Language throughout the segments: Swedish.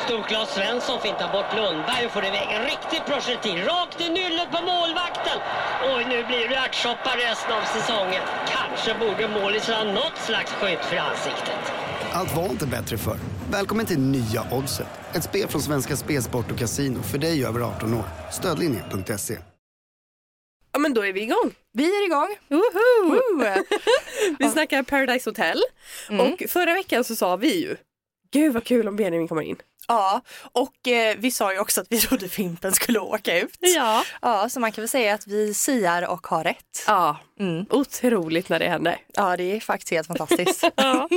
Stort Claes Svensson fintar bort Lundberg och får iväg en riktig projektil rakt i nyllet på målvakten. Oj, nu blir det ärtsoppa resten av säsongen. Kanske borde målis ha något slags skydd för ansiktet. Allt var inte bättre förr. Välkommen till nya Oddset. Ett spel från Svenska Spelsport och Casino för dig över 18 år. Stödlinje.se. Ja, men då är vi igång. Vi är igång. Vi snackar Paradise Hotel. Och förra veckan så sa vi ju, gud vad kul om Benjamin kommer in. Ja, och vi sa ju också att vi trodde Fimpen skulle åka ut. Ja, så man kan väl säga att vi siar och har rätt. Ja, otroligt när det händer. Ja, det är faktiskt helt fantastiskt. Ja.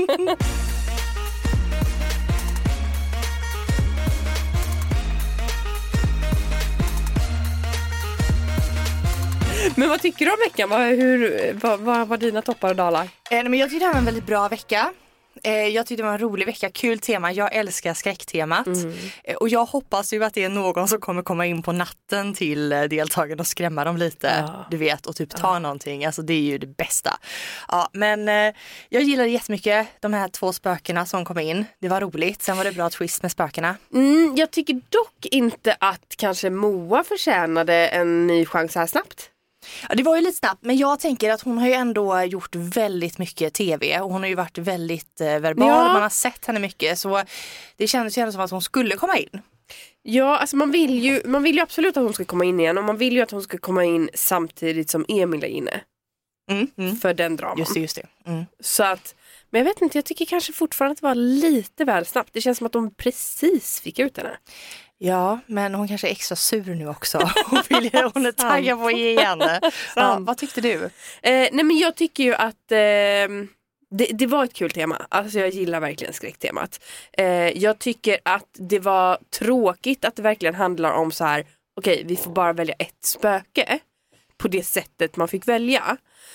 Men vad tycker du om veckan? Vad var dina toppar och dalar? Men jag tyckte det var en väldigt bra vecka. Jag tyckte det var en rolig vecka, kul tema. Jag älskar skräcktemat. Och jag hoppas ju att det är någon som kommer komma in på natten till deltagarna och skrämma dem lite. Du vet, och typ ta någonting. Alltså det är ju det bästa. Ja, men jag gillade jättemycket de här 2 spökena som kom in. Det var roligt. Sen var det bra twist med spökena. Jag tycker dock inte att kanske Moa förtjänade en ny chans här snabbt. Ja, det var ju lite snabbt, men jag tänker att hon har ju ändå gjort väldigt mycket tv och hon har ju varit väldigt verbal, man har sett henne mycket, så det kändes ju som att hon skulle komma in. Ja, alltså man vill ju absolut att hon ska komma in igen, och man vill ju att hon ska komma in samtidigt som Emil är inne. För den draman. Just det. Så att, men jag vet inte, jag tycker kanske fortfarande att det var lite väl snabbt. Det känns som att de precis fick ut henne. Ja, men hon kanske är extra sur nu också. Hon är taggad på att ge igen. Ja, vad tyckte du? Nej, men jag tycker ju att det var ett kul tema. Alltså jag gillar verkligen skräcktemat. Jag tycker att det var tråkigt att det verkligen handlar om så här: okej, vi får bara välja ett spöke på det sättet man fick välja.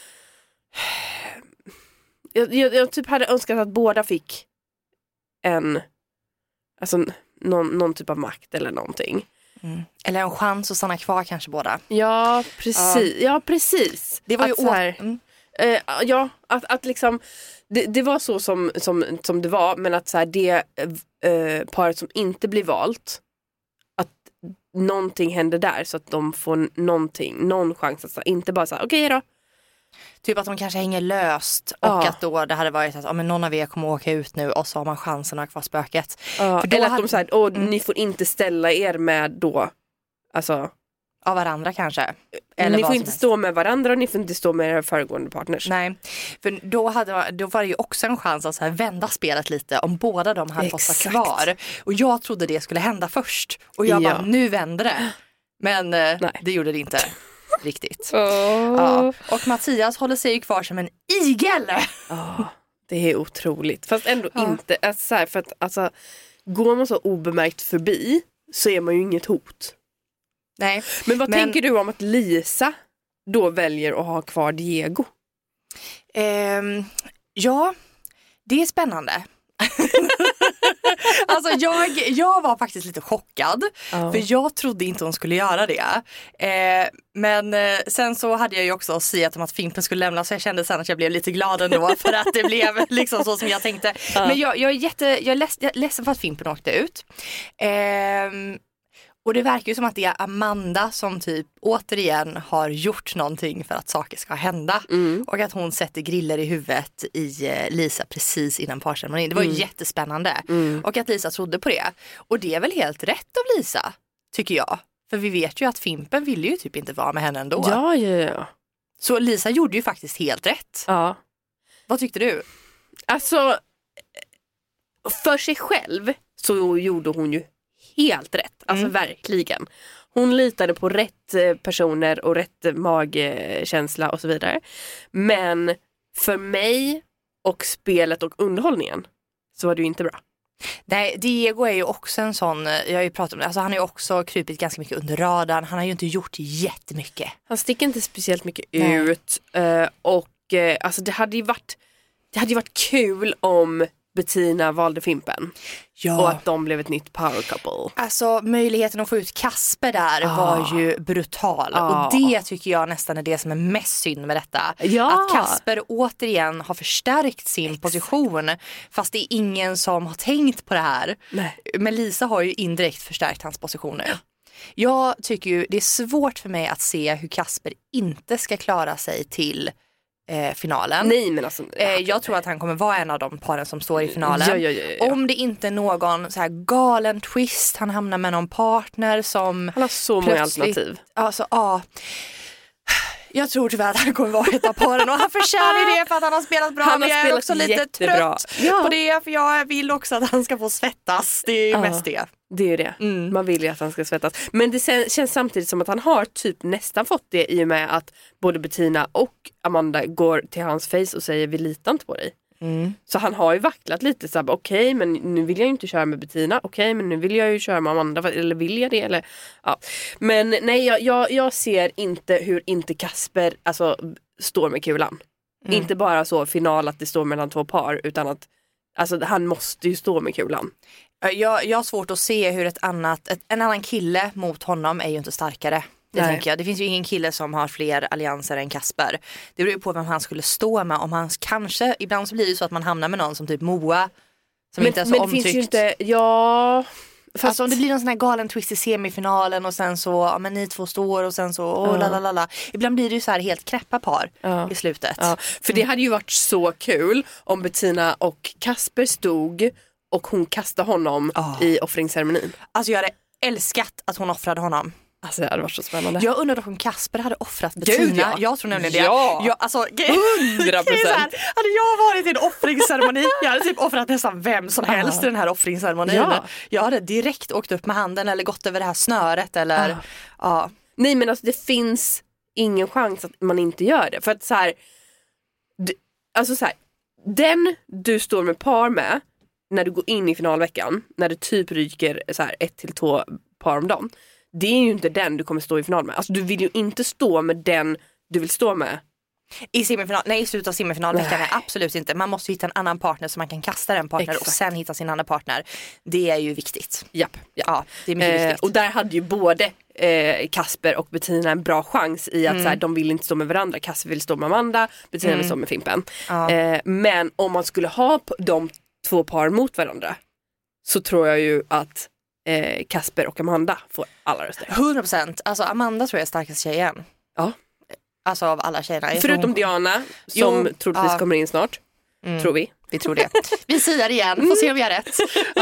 Jag typ hade önskat att båda fick någon typ av makt eller någonting. Eller en chans att stanna kvar kanske båda. Ja, precis. Ja, precis. Det var ju att liksom det var så som det var, men att så här, det paret som inte blir valt, att någonting händer där så att de får någon chans att så här, inte bara så här, okej då. Typ att de kanske hänger löst och att då det hade varit att men någon av er kommer åka ut nu och så har man chansen att ha kvar spöket. För eller att de säger, ni får inte ställa er med då, alltså av varandra kanske. Eller ni får inte stå med varandra och ni får inte stå med era föregående partners. Nej, för då var det ju också en chans att så här vända spelet lite om båda de hade fått vara kvar. Och jag trodde det skulle hända först. Och jag bara, nu vänder det. Men det gjorde det inte. Riktigt. Ja. Och Mattias håller sig ju kvar som en igel. Det är otroligt. Fast ändå inte. Alltså här, för att alltså, går man så obemärkt förbi så är man ju inget hot. Nej. Men vad tänker du om att Lisa då väljer att ha kvar Diego? Ja, det är spännande. Alltså jag var faktiskt lite chockad. För jag trodde inte hon skulle göra det. Men sen så hade jag ju också siat om att Fimpen skulle lämna, så jag kände sen att jag blev lite glad ändå för att det blev liksom så som jag tänkte. Men jag är ledsen för att Fimpen åkte ut. Och det verkar ju som att det är Amanda som typ återigen har gjort någonting för att saker ska hända. Och att hon sätter griller i huvudet i Lisa precis innan parceremonin. Det var ju jättespännande. Och att Lisa trodde på det. Och det är väl helt rätt av Lisa, tycker jag. För vi vet ju att Fimpen ville ju typ inte vara med henne ändå. Ja. Så Lisa gjorde ju faktiskt helt rätt. Ja. Vad tyckte du? Alltså, för sig själv så gjorde hon ju helt rätt, alltså verkligen. Hon litade på rätt personer och rätt magkänsla och så vidare. Men för mig och spelet och underhållningen så var det ju inte bra. Nej, Diego är ju också en sån, jag har ju pratat om det, alltså han har ju också krypit ganska mycket under radarn. Han har ju inte gjort jättemycket. Han sticker inte speciellt mycket ut. Och alltså det hade ju varit kul om Bettina valde Fimpen. Ja. Och att de blev ett nytt power couple. Alltså möjligheten att få ut Kasper där var ju brutal. Och det tycker jag nästan är det som är mest synd med detta. Ja. Att Kasper återigen har förstärkt sin position. Fast det är ingen som har tänkt på det här. Nej. Men Lisa har ju indirekt förstärkt hans position nu. Jag tycker ju det är svårt för mig att se hur Kasper inte ska klara sig till finalen. Nej, men alltså, jag tror att han kommer vara en av de paren som står i finalen. Ja. Om det inte är någon så här galen twist, han hamnar med någon partner som han har så många alternativ. Alltså, jag tror tyvärr att han kommer vara ett av paren och han förtjänar det för att han har spelat bra. Men jag är också lite jättebra. Trött på det för jag vill också att han ska få svettas. Det är ju mest det. Det är ju det. Man vill ju att han ska svettas. Men det känns samtidigt som att han har typ nästan fått det i och med att både Bettina och Amanda går till hans face och säger vi litar inte på dig. Så han har ju vacklat lite så här, okej, men nu vill jag ju inte köra med Bettina. Okej, men nu vill jag ju köra med Amanda. Eller vill jag det? Eller, ja. Men nej, jag ser inte hur inte Kasper alltså, står med kulan. Inte bara så final att det står mellan två par, utan att alltså, han måste ju stå med kulan. Jag har svårt att se hur en annan kille mot honom är ju inte starkare. Det tänker jag. Det finns ju ingen kille som har fler allianser än Kasper. Det beror ju på vem han skulle stå med. Om han kanske, ibland så blir det så att man hamnar med någon som typ Moa. Som inte är så men omtyckt. Det finns ju inte, fast alltså om det blir någon sån här galen twist i semifinalen och sen så, men ni två står och sen så, lalalala. Ibland blir det ju så här helt knäppa par i slutet. Ja, för det hade ju varit så kul om Bettina och Kasper stod och hon kastade honom i offringsceremonin. Alltså jag hade älskat att hon offrade honom. Alltså det hade varit så spännande. Jag undrar om Kasper hade offrat Bettina. Gud, ja. Jag tror nämligen det. Ja, alltså, 100%. Hade jag varit i en offringsceremoni, jag hade typ offrat nästan vem som helst i den här offringsceremonin. Ja. Jag hade direkt åkt upp med handen eller gått över det här snöret eller Nej, men alltså det finns ingen chans att man inte gör det. För att så här, den du står med par med när du går in i finalveckan, när det typ ryker så här 1-2 par om dagen, det är ju inte den du kommer stå i final med. Alltså du vill ju inte stå med den du vill stå med i semifinal. Nej, i slutet av semifinalveckan är absolut inte. Man måste hitta en annan partner så man kan kasta den partner och sen hitta sin andra partner. Det är ju viktigt. Japp. Ja, det är mycket viktigt. Och där hade ju både Kasper och Bettina en bra chans i att så här, de vill inte stå med varandra. Kasper vill stå med Amanda, Bettina vill stå med Fimpen. Men om man skulle ha de två par mot varandra så tror jag ju att Kasper och Amanda får alla röster. 100%. Alltså Amanda tror jag är starkast tjejen. Ja. Alltså av alla tjejerna. Förutom Diana som troligtvis kommer in snart. Tror vi. Vi tror det. Vi säger igen. Får se om vi har rätt.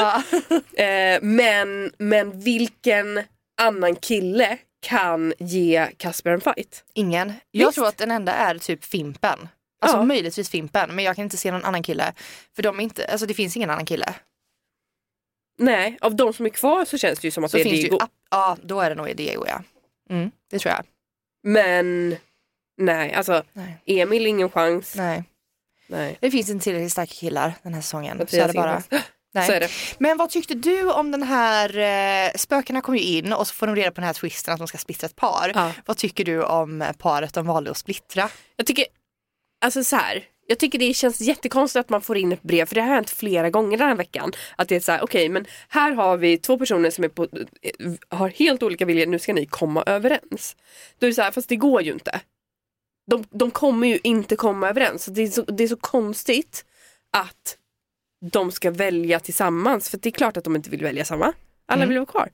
Men vilken annan kille kan ge Kasper en fight? Ingen. Jag tror att den enda är typ Fimpen. Alltså möjligtvis Fimpen. Men jag kan inte se någon annan kille. För de är inte, alltså det finns ingen annan kille. Nej, av de som är kvar så känns det ju som att så det är Diego. Ja, då är det nog Diego, ja. Det tror jag. Men nej, alltså Emil ingen chans. Nej. Det finns inte tillräckligt starka killar den här säsongen. Så är det bara. Nej. Så är det. Men vad tyckte du om den här spökarna kom ju in och så får de reda på den här twisten att de ska splittra ett par. Vad tycker du om paret de valde att splittra? Jag tycker alltså så här. Jag tycker det känns jättekonstigt att man får in ett brev, för det har hänt flera gånger den här veckan. Att det är så här, okej, men här har vi två personer som har helt olika viljor, nu ska ni komma överens. Då är det så här, fast det går ju inte. De kommer ju inte komma överens. Det är så konstigt att de ska välja tillsammans, för det är klart att de inte vill välja samma. Alla vill vara kvar.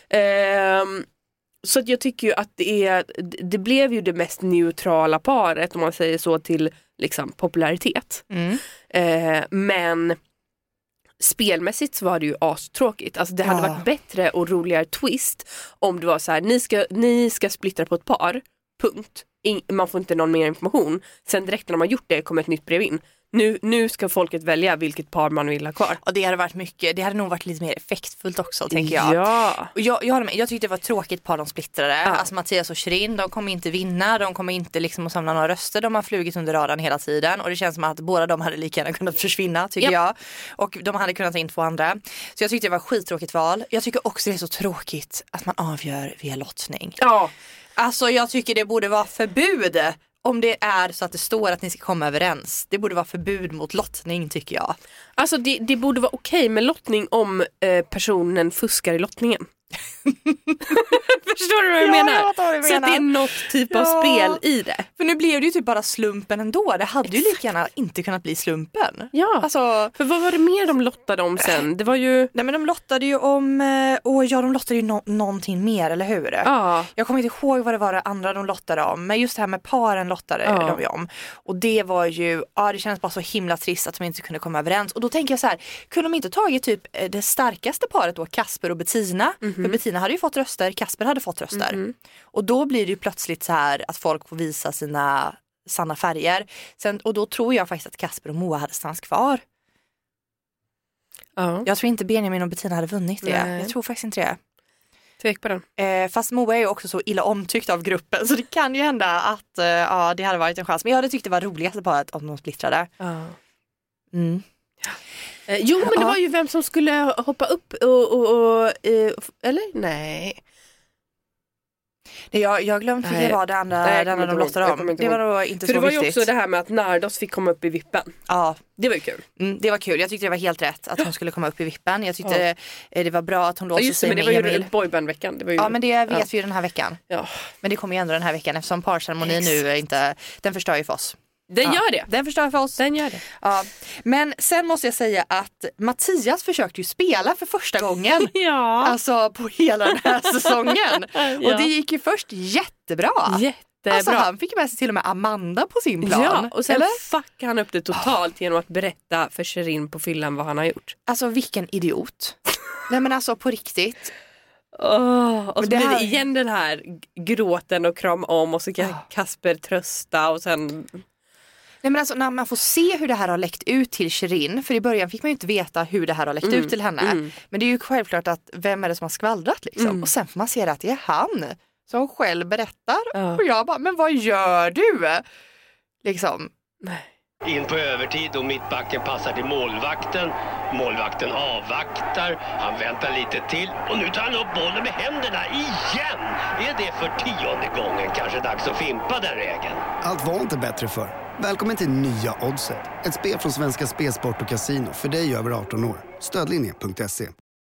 Så att jag tycker ju att det blev ju det mest neutrala paret, om man säger så, till liksom popularitet. Men spelmässigt så var det ju astråkigt. Alltså det hade varit bättre och roligare twist om det var så här, ni ska splittra på ett par, punkt. Man får inte någon mer information. Sen direkt när man gjort det kommer ett nytt brev in. Nu ska folket välja vilket par man vill ha kvar. Och det hade varit mycket, det hade nog varit lite mer effektfullt också, tänker jag. Ja. Och jag tyckte det var ett tråkigt par de splittrade. Alltså Mattias och Shirin, de kommer inte vinna. De kommer inte liksom att samla några röster. De har flugit under radarn hela tiden. Och det känns som att båda de hade lika gärna kunnat försvinna, tycker jag. Och de hade kunnat ta in två andra. Så jag tyckte det var ett skittråkigt val. Jag tycker också det är så tråkigt att man avgör via lottning. Ja. Alltså jag tycker det borde vara förbud om det är så att det står att ni ska komma överens. Det borde vara förbud mot lottning tycker jag. Alltså det borde vara okej med lottning om personen fuskar i lottningen. Förstår du vad jag menar? Så att det är något typ av spel i det. För nu blev det ju typ bara slumpen ändå. Det hade ju lika gärna inte kunnat bli slumpen. Ja, alltså, för vad var det mer de lottade om sen? Det var ju... Nej men de lottade ju om... de lottade ju någonting mer, eller hur? Ja. Jag kommer inte ihåg vad det var det andra de lottade om. Men just det här med paren lottade de ju om. Och det var ju... Ja, det kändes bara så himla trist att de inte kunde komma överens. Och då tänker jag så här, kunde de inte tagit typ det starkaste paret då, Kasper och Bettina? För Bettina hade ju fått röster, Kasper hade fått röster. Och då blir det ju plötsligt så här att folk får visa sina sanna färger. Och då tror jag faktiskt att Kasper och Moa hade stannat kvar. Jag tror inte Benjamin och Bettina hade vunnit det. Nej. Jag tror faktiskt inte det. Tvek på den. Fast Moa är ju också så illa omtyckt av gruppen. Så det kan ju hända att det hade varit en chans. Men jag hade tyckt det var roligast bara att de splittrade. Jo, men det var ju vem som skulle hoppa upp eller? Nej. Jag glömde vilka var det andra de lottade om. Det var nog inte för så viktigt. För det var ju också det här med att Nardos fick komma upp i vippen. Ja. Det var ju kul. Det var kul. Jag tyckte det var helt rätt att hon skulle komma upp i vippen. Jag tyckte det var bra att hon låste sig med Emil. Det var ju boybandveckan. Ja, men det vet vi ju den här veckan. Ja. Men det kommer ju ändå den här veckan eftersom parceremonin nu inte... Den förstör ju för oss. Den gör det. Den förstör för oss. Den gör det. Ja. Men sen måste jag säga att Mattias försökte ju spela för första gången. Alltså på hela den här säsongen. Och det gick ju först jättebra. Alltså han fick med sig till och med Amanda på sin plan. Ja, och sen fuckade han upp det totalt genom att berätta för Shirin på fyllan vad han har gjort. Alltså vilken idiot. Nej men alltså på riktigt. Och så blir det igen den här gråten och kram om och så kan Kasper trösta och sen... Nej men alltså när man får se hur det här har läckt ut till Shirin, för i början fick man ju inte veta hur det här har läckt ut till henne. Men det är ju självklart att vem är det som har skvallrat liksom. Och sen får man se att det är han som själv berättar. Och jag bara, men vad gör du? Liksom. In på övertid och mittbacken passar till målvakten. Målvakten avvaktar. Han väntar lite till. Och nu tar han upp bollen med händerna igen. Är det för 10:e gången kanske dags att fimpa den regeln? Allt var inte bättre för. Välkommen till nya Oddset. Ett spel från Svenska Spelsport och Casino för dig över 18 år. Stödlinje.se.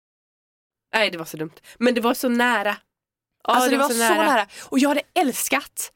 Nej, det var så dumt. Men det var så nära. Alltså det var så nära. Och jag hade älskat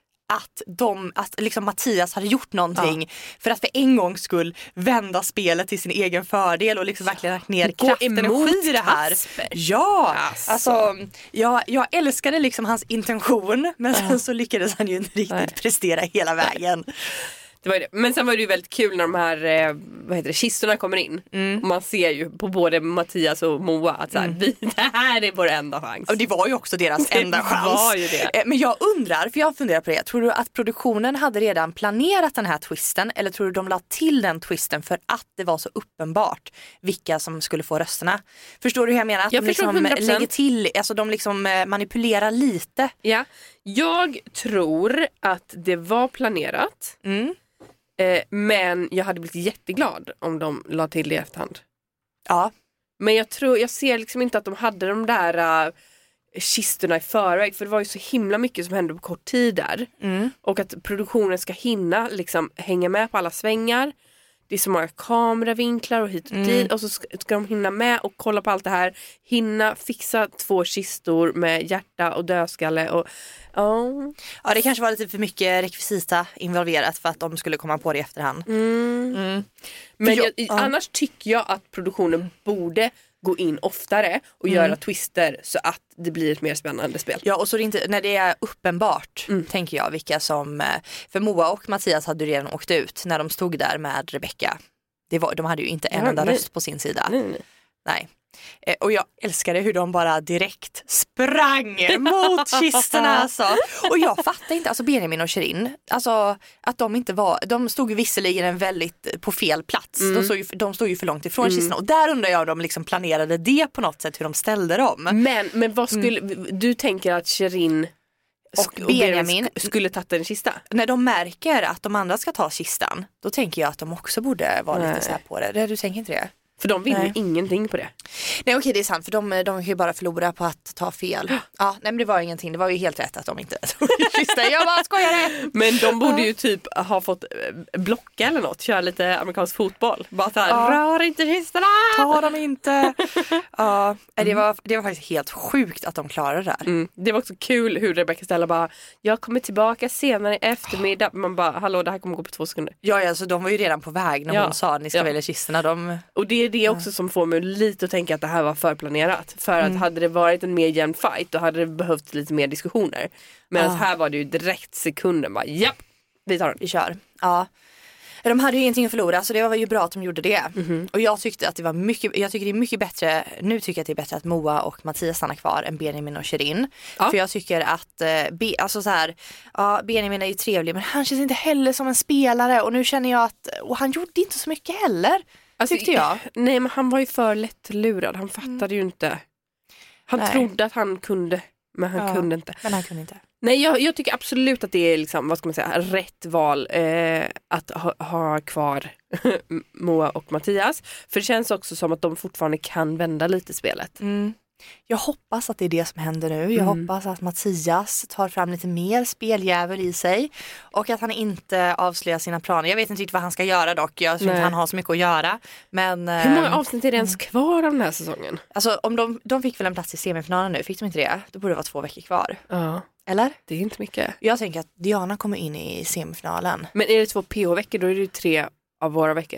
att liksom Mattias hade gjort någonting för att för en gång skulle vända spelet till sin egen fördel och liksom verkligen lagt ner kraften och energi i det här. Kasper. Ja, alltså jag älskade liksom hans intention, men sen så lyckades han ju inte riktigt prestera hela vägen. Det var det. Men sen var det ju väldigt kul när de här kistorna kommer in. Och man ser ju på både Mattias och Moa att så här, det här är vår enda chans. Och det var ju också deras enda chans. Var ju det. Men jag undrar, för jag funderar på det. Tror du att produktionen hade redan planerat den här twisten, eller tror du de la till den twisten för att det var så uppenbart vilka som skulle få rösterna? Förstår du hur jag menar? Att jag de liksom lägger till, alltså de liksom manipulerar lite. Ja, jag tror att det var planerat. Men jag hade blivit jätteglad om de la till det i efterhand. Ja. Men jag ser liksom inte att de hade de där kistorna i förväg. För det var ju så himla mycket som hände på kort tid där. Och att produktionen ska hinna liksom hänga med på alla svängar. Det är så många kameravinklar och hit och dit. Och så ska de hinna med och kolla på allt det här. Hinna fixa 2 kistor med hjärta och dödskalle. Och, ja, det kanske var lite för mycket rekvisita involverat för att de skulle komma på det i efterhand. Men annars tycker jag att produktionen borde gå in oftare och göra twister så att det blir ett mer spännande spel. Ja, och så det inte, när det är uppenbart tänker jag vilka som, för Moa och Mattias hade redan åkt ut när de stod där med Rebecca. De hade ju inte en enda röst på sin sida. Nej. Och jag älskade hur de bara direkt sprang mot kistorna alltså. Och jag fattar inte, alltså Benjamin och Shirin, alltså att de inte var, de stod ju visserligen en väldigt på fel plats. De stod ju för långt ifrån kistorna. Och där undrar jag om de liksom planerade det på något sätt, hur de ställde dem. Men vad skulle, du tänker att Shirin och Benjamin skulle ta en kista? När de märker att de andra ska ta kistan, då tänker jag att de också borde vara lite så här på det. Du tänker inte det? För de vinner ju ingenting på det. Nej okej, det är sant, för de kan ju bara förlora på att ta fel. Ja, nej men det var ingenting, det var ju helt rätt att de inte tog kistan. Jag bara skojade. Men de borde ju typ ha fått blocka eller något, köra lite amerikansk fotboll. Bara så här, rör inte kistorna! Ta dem inte! Ja, det var faktiskt helt sjukt att de klarade det där. Det var också kul hur Rebecca Stella bara, jag kommer tillbaka senare i eftermiddag. Man bara, hallå, det här kommer gå på 2 sekunder. Ja, alltså de var ju redan på väg när hon sa att ni ska välja kistorna. Och det är det också som får mig lite att tänka att det här var förplanerat. För att hade det varit en mer jämn fight, då hade det behövt lite mer diskussioner. Men här var det ju direkt sekunden bara, japp, vi tar den. Vi kör. Ja. De hade ju ingenting att förlora, så det var ju bra att de gjorde det. Och jag tyckte att det var mycket, jag tycker det är mycket bättre, nu tycker jag att det är bättre att Moa och Mattias stannar kvar än Benjamin och Shirin. För jag tycker att, alltså så här, Benjamin är ju trevlig, men han känns inte heller som en spelare. Och nu känner jag att, och han gjorde inte så mycket heller, tyckte jag. Nej, men han var ju för lättlurad, han fattade ju inte. Han trodde att han kunde, men han kunde inte. Men han kunde inte. Nej, jag tycker absolut att det är liksom, vad ska man säga, rätt val att ha kvar Moa och Mattias. För det känns också som att de fortfarande kan vända lite spelet. Jag hoppas att det är det som händer nu. Jag hoppas att Mattias tar fram lite mer speljävel i sig. Och att han inte avslöjar sina planer. Jag vet inte riktigt vad han ska göra dock. Jag tror inte han har så mycket att göra. Men, hur många avsnitt är det ens kvar av den här säsongen? Alltså om de fick väl en plats i semifinalen nu. Fick de inte det? Då borde det vara 2 veckor kvar. Ja. Eller? Det är inte mycket. Jag tänker att Diana kommer in i semifinalen. Men är det 2 PH-veckor, då är det ju 3 av våra veckor.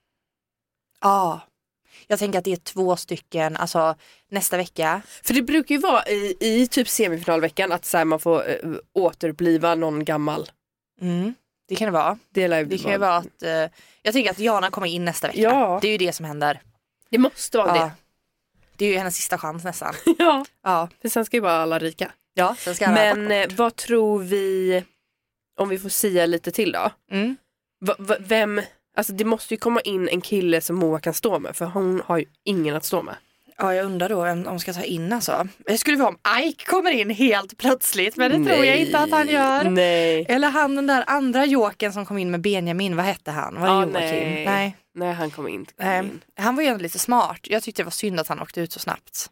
Ja. Jag tänker att det är 2 stycken, alltså nästa vecka. För det brukar ju vara i typ semifinalveckan att så här, man får återuppliva någon gammal. Det kan det vara. Det kan ju vara att, jag tänker att Diana kommer in nästa vecka. Ja. Det är ju det som händer. Det måste vara det. Det är ju hennes sista chans nästan. Ja. För sen ska ju bara alla rika. Ja, sen ska alla Men vad tror vi, om vi får säga lite till då? Vem, alltså det måste ju komma in en kille som Moa kan stå med, för hon har ju ingen att stå med. Ja, jag undrar då om de ska ta in alltså. Det skulle vara om Ike kommer in helt plötsligt, men det tror jag inte att han gör. Nej. Eller han, den där andra joken som kom in med Benjamin, vad hette han? Var det Joakim? Nej, han kom in. Han var ju ändå lite smart. Jag tyckte det var synd att han åkte ut så snabbt.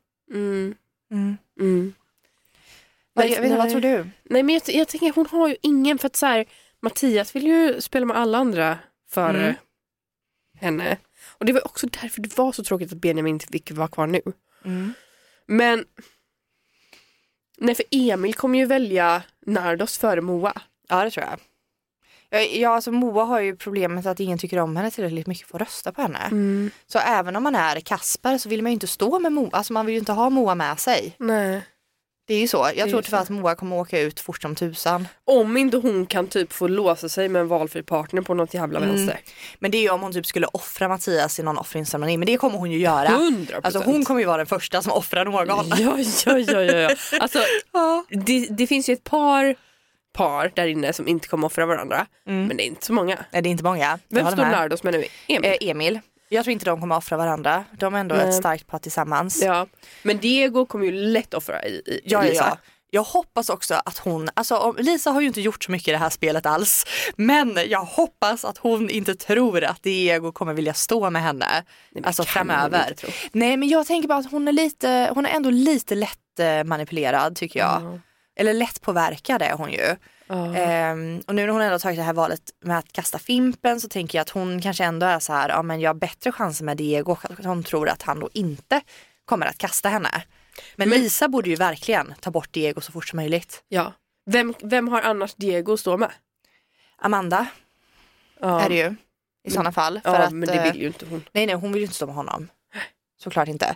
Vad tror du? Nej, men jag tänker hon har ju ingen, för att så här, Mattias vill ju spela med alla andra för henne. Och det var också därför det var så tråkigt att Benjamin inte fick vara kvar nu. Men nej, för Emil kommer ju välja Nardos före Moa. Ja, det tror jag. Ja, alltså Moa har ju problemet att ingen tycker om henne tillräckligt mycket för att rösta på henne. Så även om man är Kasper så vill man ju inte stå med Moa. Alltså man vill ju inte ha Moa med sig. Nej. Det är ju så. Jag tror tyvärr att Moa kommer åka ut fort som tusan. Om inte hon kan typ få låsa sig med en valfri partner på något jävla vänster. Men det är ju om hon typ skulle offra Mattias i någon offringsceremoni. Men det kommer hon ju göra. 100%. Alltså hon kommer ju vara den första som offrar någon. Ja. Alltså det finns ju ett par där inne som inte kommer offra varandra. Men det är inte så många. Nej, det är inte många. Vem står Nardos med nu? Emil. Jag tror inte de kommer offra varandra. De är ändå ett starkt par tillsammans. Ja. Men Diego kommer ju lätt offra i Lisa. Ja. Jag hoppas också att hon, alltså Lisa har ju inte gjort så mycket i det här spelet alls. Men jag hoppas att hon inte tror att Diego kommer vilja stå med henne. Nej, alltså framöver. Nej, men jag tänker bara att hon är ändå lite lätt manipulerad tycker jag. Eller lätt påverkad är hon ju. Och nu när hon ändå tagit det här valet med att kasta Fimpen, så tänker jag att hon kanske ändå är så här, ja men jag har bättre chanser med Diego, att hon tror att han då inte kommer att kasta henne. Men Lisa borde ju verkligen ta bort Diego så fort som möjligt. Ja. Vem har annars Diego att stå med? Amanda är det ju i sådana fall. För att, men det vill ju inte hon. Nej, hon vill ju inte stå med honom. Såklart inte.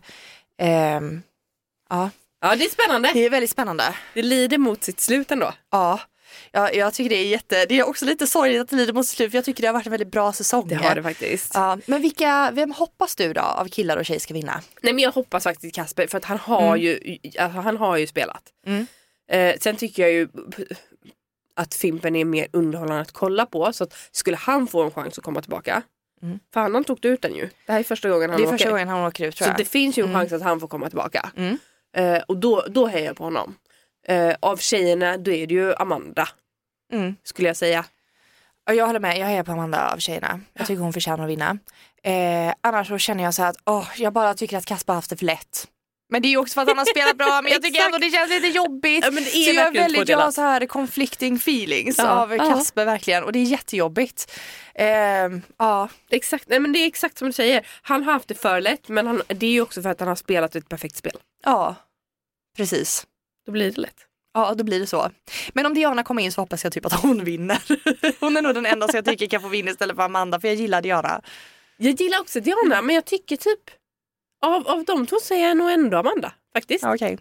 Ja, det är spännande. Det är väldigt spännande. Det lider mot sitt slut ändå. Ja, jag tycker det är också lite sorgligt att det lider mot sitt slut. För jag tycker det har varit en väldigt bra säsong. Det har det faktiskt. Ja, men vem hoppas du då av killar och tjejer ska vinna? Nej, men jag hoppas faktiskt Kasper, för att han har ju spelat. Sen tycker jag ju att Fimpen är mer underhållande att kolla på. Så att skulle han få en chans att komma tillbaka. För han tog ut den ju. Det här är första gången han åker. Det är första gången han åker ut, tror jag. Så det finns ju en chans att han får komma tillbaka. Och då hejar jag på honom. Av tjejerna då är det ju Amanda. Skulle jag säga. Jag håller med, jag är på Amanda av tjejerna. Jag tycker hon förtjänar att vinna. Annars så känner jag så här att jag bara tycker att Kasper har haft det för lätt. Men det är ju också för att han har spelat bra, men jag tycker ändå det känns lite jobbigt. Ja, men det är så jag har så här conflicting feelings av Kasper verkligen, och det är jättejobbigt. Exakt. Nej, men det är exakt som du säger. Han har haft det för lätt, men det är ju också för att han har spelat ett perfekt spel. Ja, precis. Då blir det lätt. Ja, då blir det så. Men om Diana kommer in så hoppas jag typ att hon vinner. Hon är nog den enda som jag tycker kan få vinna istället för Amanda, för jag gillar Diana. Jag gillar också Diana, men jag tycker typ av de två så är jag nog ändå Amanda, faktiskt. Ja, okej.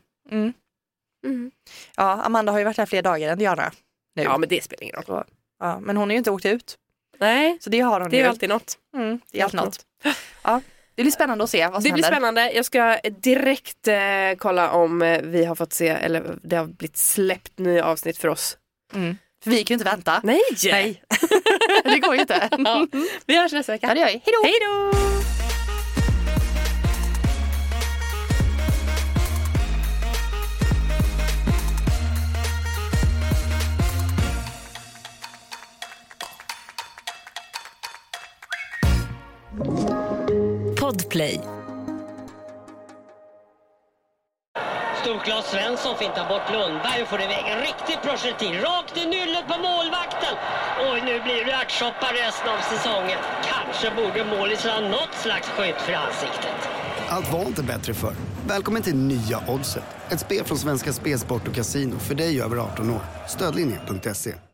Ja, Amanda har ju varit här fler dagar än Diana nu. Ja, men det spelar ingen roll. Ja, men hon har ju inte åkt ut. Nej, så det har hon det är ju. alltid något. Det är alltid något. Ja, det blir spännande att se vad som händer. Det blir spännande. Jag ska direkt kolla om vi har fått se, eller det har blivit släppt nya avsnitt för oss. För vi kan ju inte vänta. Nej. Det går ju inte. Ja. Vi hörs nästa vecka. Ja, det gör vi. Hej då! Hej då! Podplay. Storklas Svensson fintar bort Lundberg och får iväg en riktig projektil rakt i nyllet på målvakten. Oj, nu blir det ärtsoppa resten av säsongen. Kanske borde målis ha något slags skydd för ansiktet. Allt var inte bättre förr. Välkommen till nya Oddset. Ett spel från Svenska Spelsport och Casino för dig över 18 år. Stödlinjen.se.